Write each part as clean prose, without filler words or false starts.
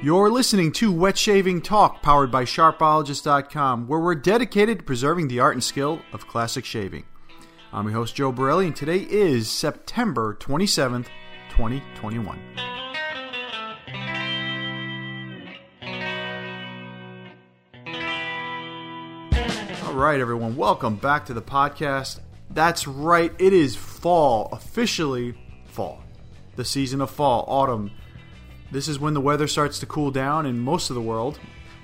You're listening to Wet Shaving Talk, powered by SharpBiologist.com, where we're dedicated to preserving the art and skill of classic shaving. I'm your host, Joe Borelli, and today is September 27th, 2021. All right, everyone, welcome back to the podcast. That's right, it is fall, officially fall. The season of fall, autumn. This is when the weather starts to cool down in most of the world.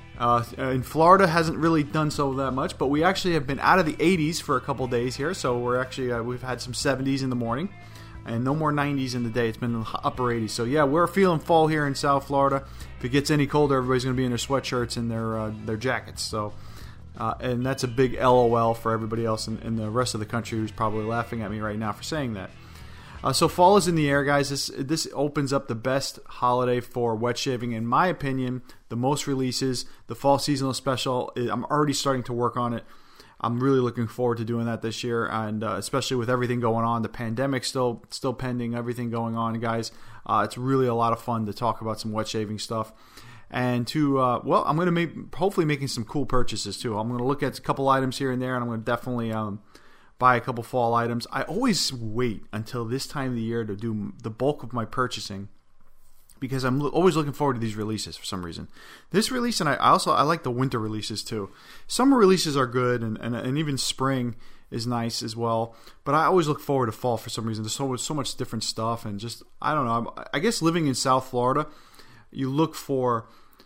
In Florida, hasn't really done so that much, but we actually have been out of the 80s for a couple days here. So we're actually we've had some 70s in the morning, and no more 90s in the day. It's been upper 80s. So yeah, we're feeling fall here in South Florida. If it gets any colder, everybody's going to be in their sweatshirts and their jackets. So, and that's a big LOL for everybody else in the rest of the country who's probably laughing at me right now for saying that. So fall is in the air, guys. This opens up the best holiday for wet shaving, in my opinion. The most releases, the fall seasonal special. I'm already starting to work on it. I'm really looking forward to doing that this year, and especially with everything going on, the pandemic still pending, everything going on, guys. It's really a lot of fun to talk about some wet shaving stuff, and to I'm going to hopefully making some cool purchases too. I'm going to look at a couple items here and there, and I'm going to definitely buy a couple fall items. I always wait until this time of the year to do the bulk of my purchasing because I'm always looking forward to these releases for some reason. This release, and I like the winter releases too. Summer releases are good, and even spring is nice as well. But I always look forward to fall for some reason. There's so much different stuff, and just, I don't know. I guess living in South Florida, you look for,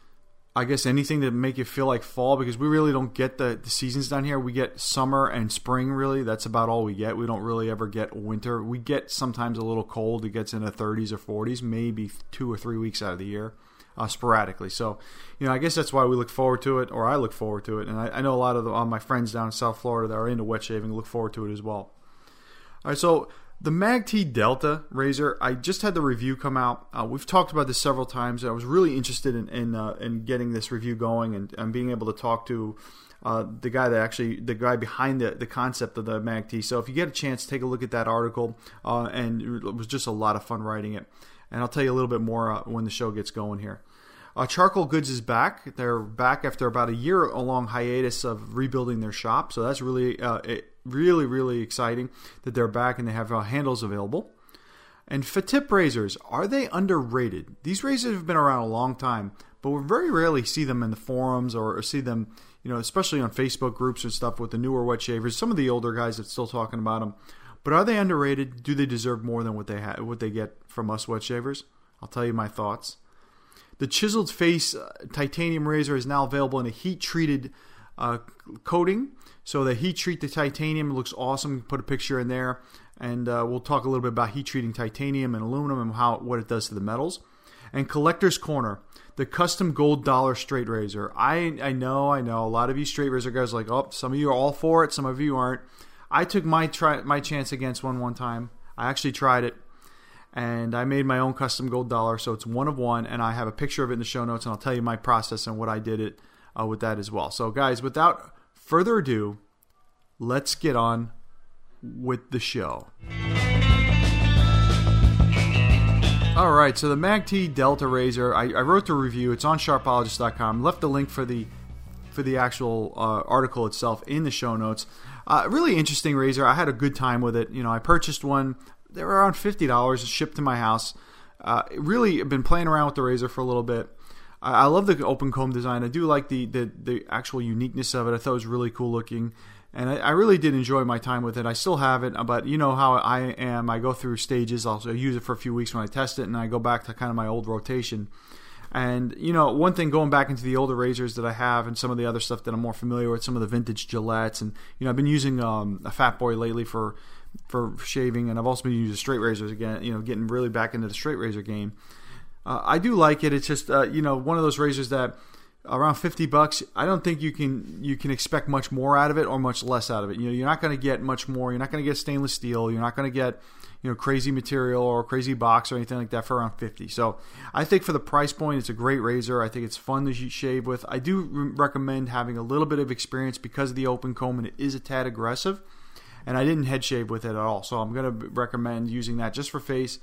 I guess, anything to make you feel like fall, because we really don't get the seasons down here. We get summer and spring, really. That's about all we get. We don't really ever get winter. We get sometimes a little cold. It gets in the 30s or 40s, maybe 2 or 3 weeks out of the year, sporadically. So, I guess that's why we look forward to it, or I look forward to it. And I know a lot of my friends down in South Florida that are into wet shaving look forward to it as well. All right, so the MAG-T Delta razor, I just had the review come out. We've talked about this several times. I was really interested in getting this review going and being able to talk to the guy behind the concept of the MAG-T. So if you get a chance, take a look at that article. And it was just a lot of fun writing it. And I'll tell you a little bit more when the show gets going here. Charcoal Goods is back. They're back after about a year-long hiatus of rebuilding their shop. So that's really really exciting that they're back and they have handles available. And Fatip razors, are they underrated? These razors have been around a long time, but we very rarely see them in the forums or see them, especially on Facebook groups and stuff with the newer wet shavers. Some of the older guys are still talking about them. But are they underrated? Do they deserve more than what they get from us wet shavers? I'll tell you my thoughts. The Chiseled Face titanium razor is now available in a heat-treated coating. So the heat treat the titanium, it looks awesome. Put a picture in there, and we'll talk a little bit about heat treating titanium and aluminum and what it does to the metals. And Collector's Corner, the custom gold dollar straight razor. I know a lot of you straight razor guys are like, oh, some of you are all for it, some of you aren't. I took my chance against one time. I actually tried it, and I made my own custom gold dollar. So it's one of one, and I have a picture of it in the show notes, and I'll tell you my process and what I did it with that as well. So guys, without further ado, let's get on with the show. All right, so the MAG-T Delta razor, I wrote the review. It's on SharpBiologist.com. Left the link for the actual article itself in the show notes. Really interesting razor. I had a good time with it. I purchased one. They were around $50, shipped to my house. Really, I've been playing around with the razor for a little bit. I love the open comb design. I do like the actual uniqueness of it. I thought it was really cool looking. And I really did enjoy my time with it. I still have it, but you know how I am. I go through stages. I'll use it for a few weeks when I test it, and I go back to kind of my old rotation. And, one thing, going back into the older razors that I have and some of the other stuff that I'm more familiar with, some of the vintage Gillettes. And, I've been using a Fat Boy lately for shaving, and I've also been using straight razors again, getting really back into the straight razor game. I do like it. It's just, one of those razors that around $50, I don't think you can expect much more out of it or much less out of it. You're not going to get much more. You're not going to get stainless steel. You're not going to get, crazy material or crazy box or anything like that for around $50. So I think for the price point, it's a great razor. I think it's fun to shave with. I do recommend having a little bit of experience because of the open comb, and it is a tad aggressive. And I didn't head shave with it at all. So I'm going to recommend using that just for face.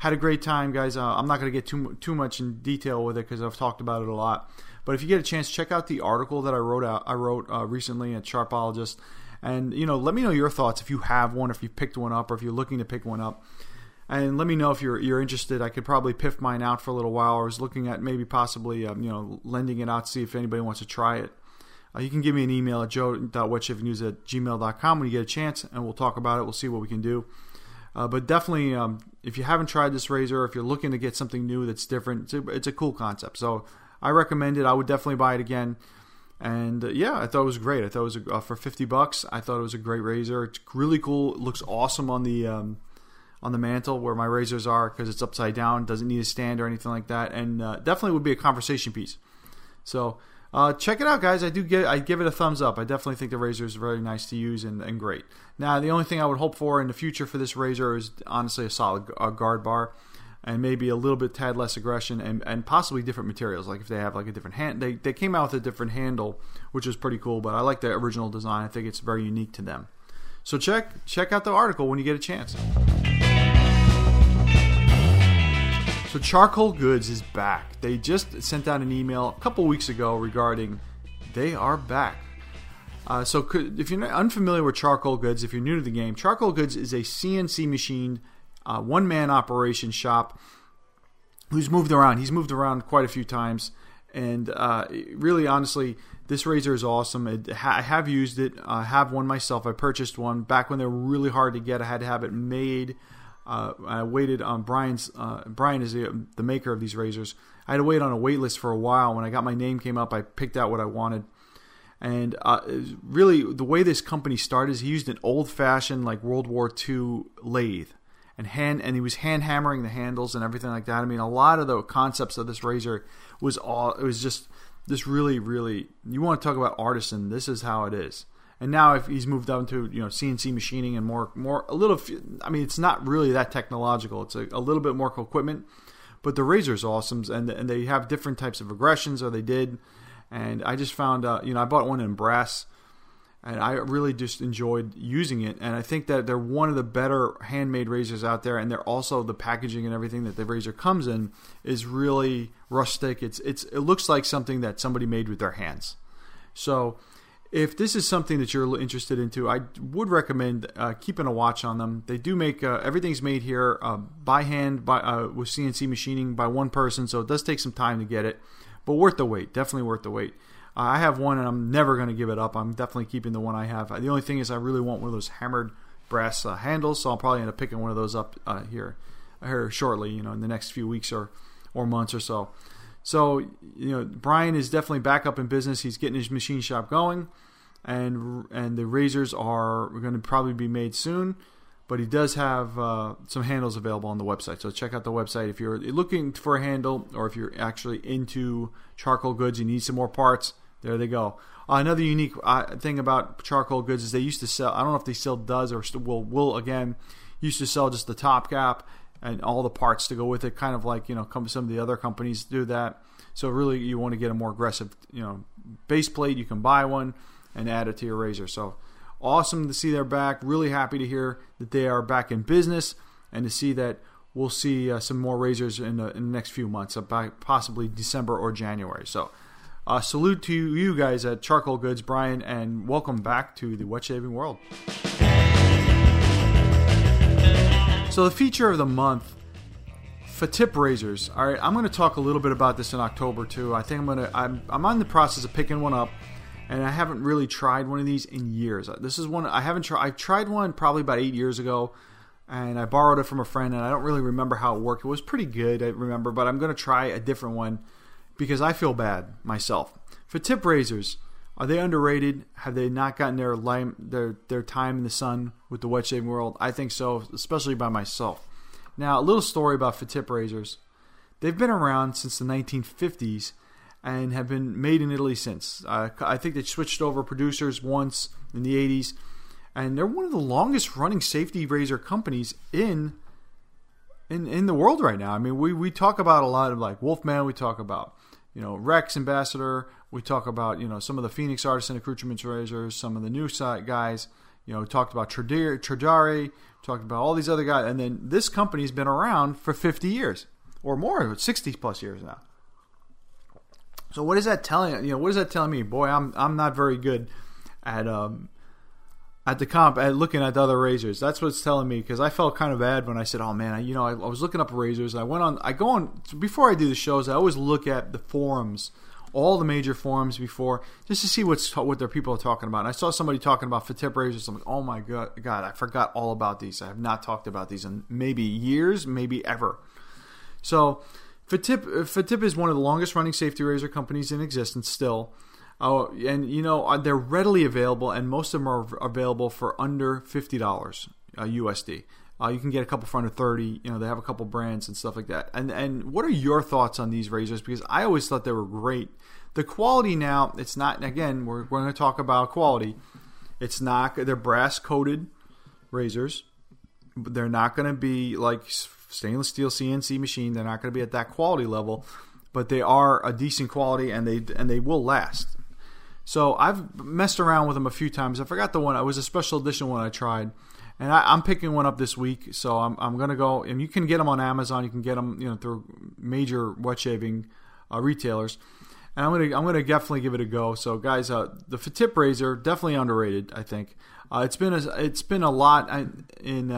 Had a great time, guys. I'm not going to get too much in detail with it because I've talked about it a lot. But if you get a chance, check out the article that I wrote recently at Sharpologist, and let me know your thoughts if you have one, if you picked one up, or if you're looking to pick one up. And let me know if you're interested. I could probably piff mine out for a little while. I was looking at maybe possibly lending it out to see if anybody wants to try it. You can give me an email at joe.wetchafingnews@gmail.com when you get a chance, and we'll talk about it. We'll see what we can do. But definitely, if you haven't tried this razor, if you're looking to get something new that's different, it's a cool concept. So I recommend it. I would definitely buy it again. And I thought it was great. I thought it was for $50. I thought it was a great razor. It's really cool. It looks awesome on the mantle where my razors are because it's upside down. Doesn't need a stand or anything like that. And definitely would be a conversation piece. So check it out, guys. I give it a thumbs up. I definitely think the razor is very nice to use and great. Now, the only thing I would hope for in the future for this razor is honestly a solid guard bar. And maybe a little bit tad less aggression and possibly different materials. Like if they have like a different hand, they came out with a different handle, which is pretty cool. But I like the original design. I think it's very unique to them. So check out the article when you get a chance. So Charcoal Goods is back. They just sent out an email a couple weeks ago regarding they are back. So if you're unfamiliar with Charcoal Goods, if you're new to the game, Charcoal Goods is a CNC machined one-man operation shop who's moved around. He's moved around quite a few times, and really, honestly, this razor is awesome. I have used it. I have one myself. I purchased one back when they were really hard to get. I had to have it made. I waited on Brian is the maker of these razors. I had to wait on a wait list for a while. When I got my name came up, I picked out what I wanted. And really, the way this company started is he used an old-fashioned like World War II lathe. And he was hand hammering the handles and everything like that. I mean, a lot of the concepts of this razor was just this really, really. You want to talk about artisan? This is how it is. And now if he's moved on to CNC machining and more a little. I mean, it's not really that technological. It's a little bit more equipment, but the razor is awesome, and they have different types of aggressions, or they did. And I just found I bought one in brass. And I really just enjoyed using it. And I think that they're one of the better handmade razors out there. And they're also, the packaging and everything that the razor comes in is really rustic. It looks like something that somebody made with their hands. So if this is something that you're interested into, I would recommend keeping a watch on them. They do make, everything's made here by hand with CNC machining by one person. So it does take some time to get it. But worth the wait. Definitely worth the wait. I have one, and I'm never going to give it up. I'm definitely keeping the one I have. The only thing is I really want one of those hammered brass handles, so I'll probably end up picking one of those up here shortly, in the next few weeks or months or so. So, Brian is definitely back up in business. He's getting his machine shop going, and the razors are going to probably be made soon. But he does have some handles available on the website. So check out the website if you're looking for a handle, or if you're actually into Charcoal Goods, you need some more parts. There they go. Another unique thing about Charcoal Goods is they used to sell, I don't know if they still does or will again, used to sell just the top cap and all the parts to go with it, kind of like, some of the other companies do that. So really you want to get a more aggressive, base plate, you can buy one and add it to your razor. So awesome to see they're back. Really happy to hear that they are back in business, and to see that we'll see some more razors in the next few months, possibly December or January. So salute to you guys at Charcoal Goods, Brian, and welcome back to the wet shaving world. So the feature of the month, Fatip razors. All right, I'm going to talk a little bit about this in October too. I think I'm on the process of picking one up, and I haven't really tried one of these in years. This is one I haven't tried. I tried one probably about 8 years ago, and I borrowed it from a friend, and I don't really remember how it worked. It was pretty good, I remember, but I'm going to try a different one because I feel bad myself. Fatip razors, are they underrated? Have they not gotten their time in the sun with the wet shaving world? I think so, especially by myself. Now, a little story about Fatip razors. They've been around since the 1950s and have been made in Italy since. I think they switched over producers once in the 80s, and they're one of the longest running safety razor companies in the world right now. I mean, we talk about a lot of like Wolfman, we talk about Rex Ambassador, we talk about some of the Phoenix Artisan accoutrements razors, some of the new guys. We talked about Tradari, talking about all these other guys, and then this company's been around for 50 years or more, 60 plus years now. So what is that telling? What is that telling me? Boy, I'm not very good at looking at the other razors. That's what it's telling me, because I felt kind of bad when I said, "Oh man, I was looking up razors." I go on before I do the shows. I always look at the forums, all the major forums before, just to see what their people are talking about. And I saw somebody talking about Fatip razors. I'm like, "Oh my god, I forgot all about these. I have not talked about these in maybe years, maybe ever." So Fatip is one of the longest running safety razor companies in existence still. And they're readily available, and most of them are available for under $50 USD. You can get a couple for under 30. They have a couple brands and stuff like that. And what are your thoughts on these razors? Because I always thought they were great. The quality now, it's not. Again, we're going to talk about quality. It's not. They're brass coated razors. They're not going to be like stainless steel CNC machine. They're not going to be at that quality level, but they are a decent quality, and they will last. So I've messed around with them a few times. I forgot the one. It was a special edition one I tried, and I'm picking one up this week. So I'm going to go, and you can get them on Amazon. You can get them through major wet shaving retailers, and I'm going to definitely give it a go. So guys, the Fatip razor, definitely underrated. I think it's been a lot in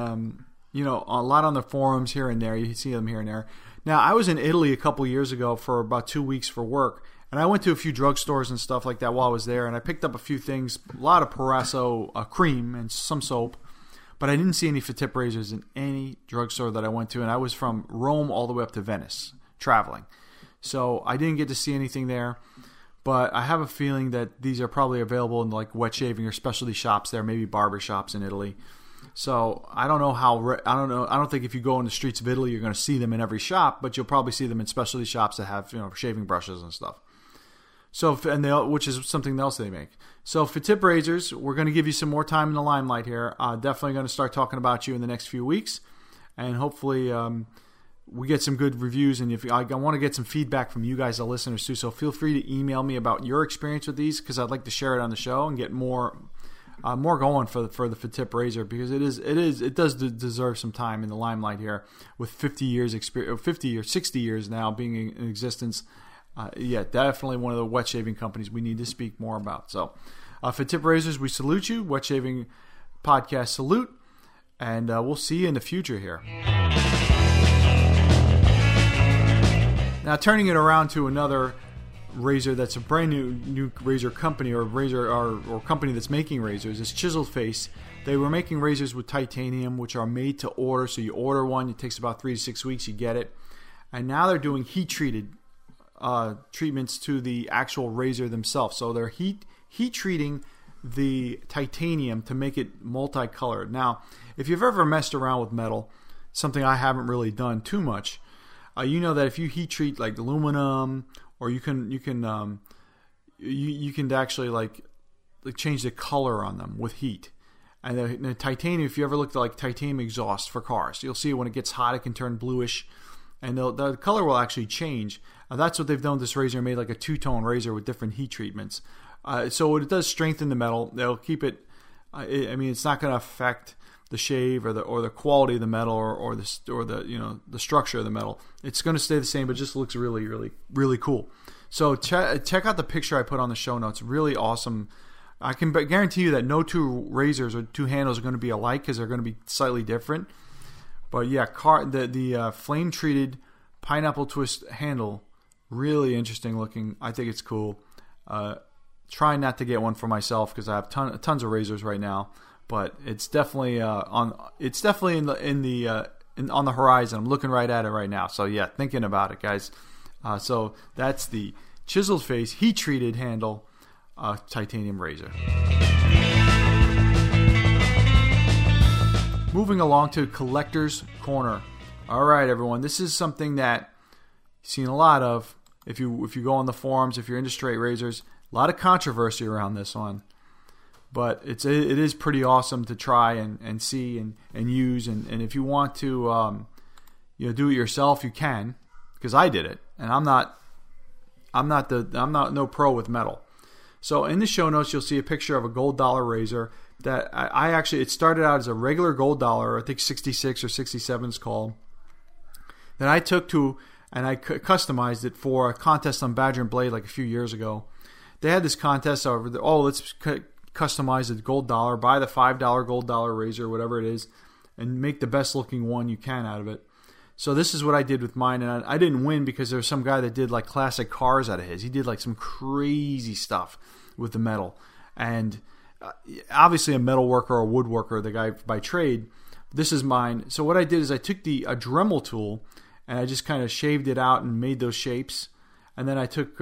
a lot on the forums here and there. You see them here and there. Now I was in Italy a couple years ago for about 2 weeks for work. And I went to a few drugstores and stuff like that while I was there, and I picked up a few things, a lot of Parasso cream and some soap, but I didn't see any Fatip razors in any drugstore that I went to, and I was from Rome all the way up to Venice, traveling. So I didn't get to see anything there, but I have a feeling that these are probably available in like wet shaving or specialty shops there, maybe barber shops in Italy. So I don't know I don't think if you go in the streets of Italy you're going to see them in every shop, but you'll probably see them in specialty shops that have shaving brushes and stuff. So, which is something else they make. So, Fatip razors, we're going to give you some more time in the limelight here. Definitely going to start talking about you in the next few weeks, and hopefully we get some good reviews. And if I want to get some feedback from you guys, the listeners too, so feel free to email me about your experience with these, because I'd like to share it on the show and get more going for the Fatip razor, because it does deserve some time in the limelight here with 50 years experience, 50 or 60 years now being in existence. Definitely one of the wet shaving companies we need to speak more about. So, Fatip razors, we salute you. Wet Shaving Podcast salute, and we'll see you in the future here. Now, turning it around to another razor that's a brand new razor company, or company that's making razors, is Chiseled Face. They were making razors with titanium, which are made to order. So you order one, it takes about 3 to 6 weeks, you get it, and now they're doing heat treated treatments to the actual razor themselves. So they're heat treating the titanium to make it multicolored. Now, if you've ever messed around with metal, something I haven't really done too much, you know that if you heat treat like aluminum, or you can actually like change the color on them with heat. And the titanium, if you ever looked at like titanium exhaust for cars, you'll see when it gets hot, it can turn bluish, and the color will actually change. That's what they've done with this razor, made like a two-tone razor with different heat treatments. So it does strengthen the metal. They'll keep it. It's not going to affect the shave or the quality of the metal or the structure of the metal. It's going to stay the same, but it just looks really, really, really cool. So check out the picture I put on the show notes. Really awesome. I can guarantee you that no two razors or two handles are going to be alike, because they're going to be slightly different. But yeah, the flame treated pineapple twist handle, really interesting looking. I think it's cool. Trying not to get one for myself because I have tons of razors right now, but it's definitely on the horizon. I'm looking right at it right now. So yeah, thinking about it, guys. So that's the Chiseled Face heat treated handle titanium razor. Moving along to Collector's Corner. All right, everyone. This is something that you've seen a lot of. If you go on the forums, if you're into straight razors, a lot of controversy around this one. But it is pretty awesome to try and see and use. And if you want to do it yourself, you can, because I did it, and I'm not no pro with metal. So in the show notes, you'll see a picture of a gold dollar razor. that I actually, it started out as a regular gold dollar, I think 66 or 67 is called, that I took to, and I customized it for a contest on Badger and Blade like a few years ago. They had this contest over, let's customize a gold dollar, buy the $5 gold dollar razor, whatever it is, and make the best looking one you can out of it. So this is what I did with mine, and I didn't win because there was some guy that did like classic cars out of his. He did like some crazy stuff with the metal, and obviously a metal worker or a woodworker, the guy by trade. This is mine. So what I did is I took a Dremel tool and I just kind of shaved it out and made those shapes, and then I took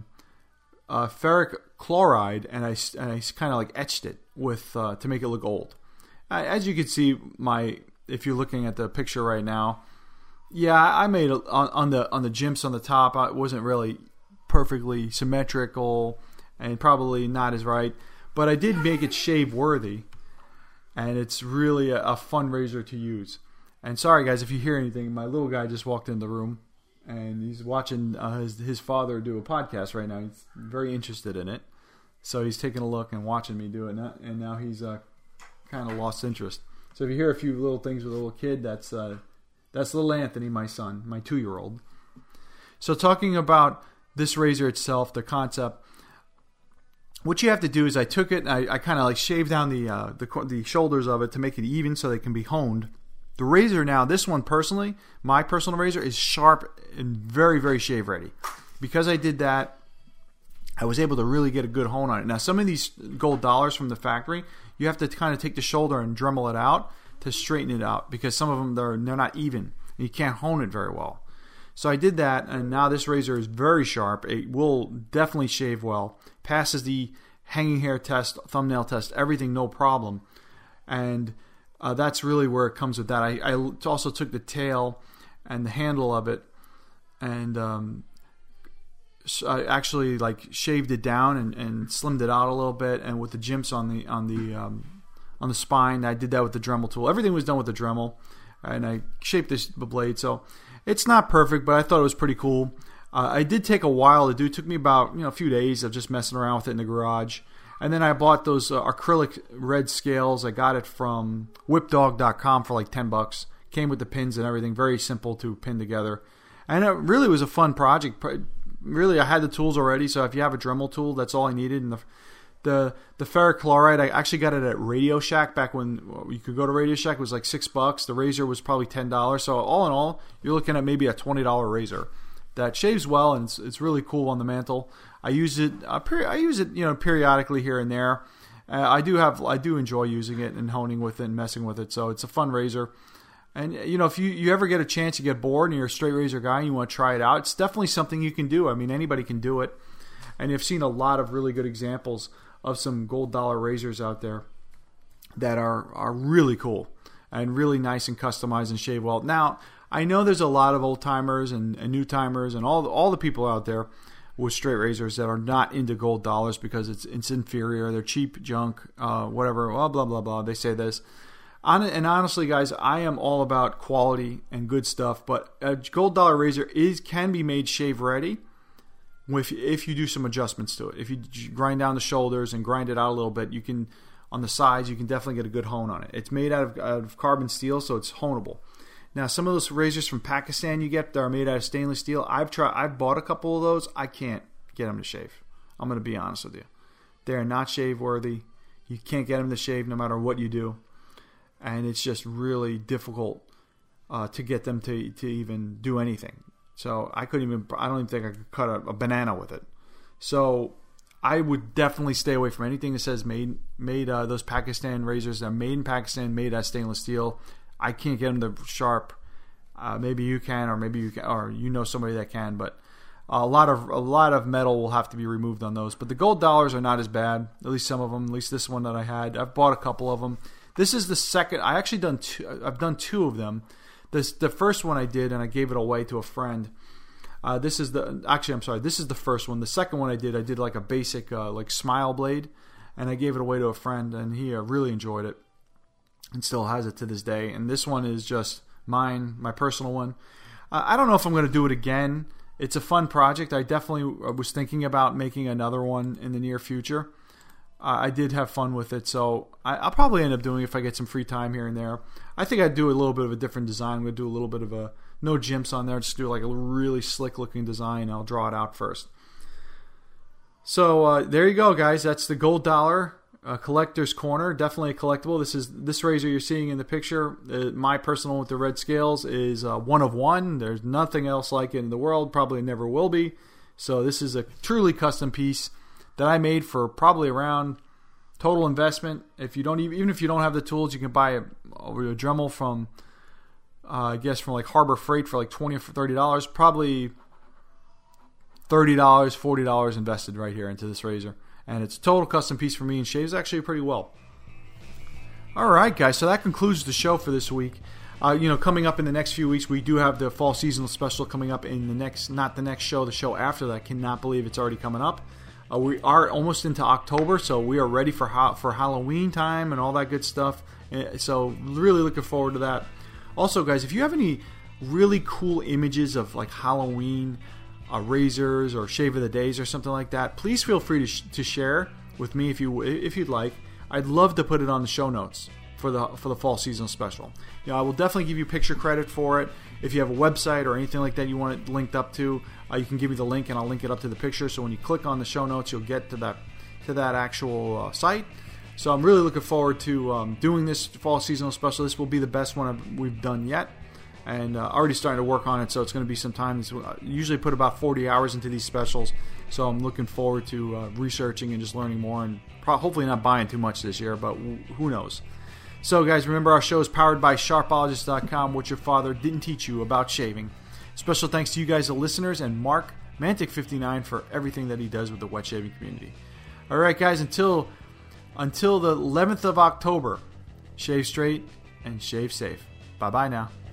ferric chloride and I kind of like etched it with to make it look old. As you can see, if you're looking at the picture right now. Yeah, I made it on the jimps on the top. It wasn't really perfectly symmetrical and probably not as right, but I did make it shave worthy, and it's really a fun razor to use. And sorry guys if you hear anything, my little guy just walked in the room and he's watching his father do a podcast right now. He's very interested in it, so he's taking a look and watching me do it, and now he's kind of lost interest. So if you hear a few little things with a little kid, that's little Anthony, my son, my 2-year-old. So talking about this razor itself, the concept, what you have to do is I took it and I kind of like shaved down the shoulders of it to make it even so they can be honed. The razor now, this one personally, my personal razor, is sharp and very, very shave ready. Because I did that, I was able to really get a good hone on it. Now some of these gold dollars from the factory, you have to kind of take the shoulder and Dremel it out to straighten it out, because some of them they're not even. You can't hone it very well. So I did that, and now this razor is very sharp. It will definitely shave well. Passes the hanging hair test, thumbnail test, everything, no problem. And that's really where it comes with that. I also took the tail and the handle of it, and so I actually like shaved it down and slimmed it out a little bit. And with the jimps on the spine, I did that with the Dremel tool. Everything was done with the Dremel, and I shaped the blade. So it's not perfect, but I thought it was pretty cool. I did take a while to do. It took me about a few days of just messing around with it in the garage. And then I bought those acrylic red scales. I got it from whipdog.com for like $10. Came with the pins and everything. Very simple to pin together. And it really was a fun project. Really, I had the tools already, so if you have a Dremel tool, that's all I needed. And the ferric chloride, I actually got it at Radio Shack back when you could go to Radio Shack. It was like $6. The razor was probably $10. So all in all, you're looking at maybe a $20 razor that shaves well, and it's really cool on the mantle. I use it periodically here and there. I do enjoy using it and honing with it and messing with it. So it's a fun razor. And if you ever get a chance to get bored and you're a straight razor guy and you want to try it out, it's definitely something you can do. I mean, anybody can do it. And you've seen a lot of really good examples of some gold dollar razors out there that are really cool and really nice and customized and shave well. Now, I know there's a lot of old timers and new timers and all the people out there with straight razors that are not into gold dollars because it's inferior, they're cheap junk, whatever, blah, blah, blah, blah. They say this. And honestly, guys, I am all about quality and good stuff, but a gold dollar razor can be made shave ready if you do some adjustments to it. If you grind down the shoulders and grind it out a little bit, you can, on the sides, you can definitely get a good hone on it. It's made out of carbon steel, so it's honeable. Now, some of those razors from Pakistan you get that are made out of stainless steel, I've bought a couple of those. I can't get them to shave. I'm going to be honest with you. They are not shave worthy. You can't get them to shave no matter what you do. And it's just really difficult to get them to even do anything. So I don't even think I could cut a banana with it. So I would definitely stay away from anything that says made those Pakistan razors that are made in Pakistan, made out of stainless steel. I can't get them to sharp. Maybe you can, or maybe you can, or somebody that can. But a lot of metal will have to be removed on those. But the gold dollars are not as bad. At least some of them. At least this one that I had. I've bought a couple of them. This is the second. I've done two of them. The first one I did, and I gave it away to a friend. This is the first one. The second one I did like a basic like smile blade, and I gave it away to a friend, and he really enjoyed it, and still has it to this day. And this one is just mine, my personal one. I don't know if I'm going to do it again. It's a fun project. I definitely was thinking about making another one in the near future. I did have fun with it, so I'll probably end up doing it if I get some free time here and there. I think I'd do a little bit of a different design. I'm going to do a little bit of a no jimps on there, just do like a really slick looking design. I'll draw it out first. So there you go, guys. That's the Gold Dollar Collector's Corner. Definitely a collectible. This razor you're seeing in the picture, my personal with the red scales, is one of one. There's nothing else like it in the world. Probably never will be. So this is a truly custom piece that I made for probably around total investment. If you don't even if you don't have the tools, you can buy a Dremel from I guess from like Harbor Freight for like $20 or $30. Probably $30, $40 invested right here into this razor. And it's a total custom piece for me and shaves actually pretty well. Alright guys, so that concludes the show for this week. Coming up in the next few weeks, we do have the fall seasonal special coming up in the next show, the show after that. I cannot believe it's already coming up. We are almost into October, so we are ready for Halloween time and all that good stuff. So really looking forward to that. Also, guys, if you have any really cool images of like Halloween razors or shave of the days or something like that, please feel free to share with me if you'd like. I'd love to put it on the show notes for the fall seasonal special. I will definitely give you picture credit for it. If you have a website or anything like that you want it linked up to, you can give me the link and I'll link it up to the picture. So when you click on the show notes, you'll get to that actual site. So I'm really looking forward to doing this fall seasonal special. This will be the best one we've done yet, and already starting to work on it. So it's going to be some time. I usually put about 40 hours into these specials. So I'm looking forward to researching and just learning more, and hopefully not buying too much this year, but who knows. So guys, remember our show is powered by Sharpologist.com, what your father didn't teach you about shaving. Special thanks to you guys, the listeners, and Mark Mantic59 for everything that he does with the wet shaving community. All right, guys, until the 11th of October, shave straight and shave safe. Bye-bye now.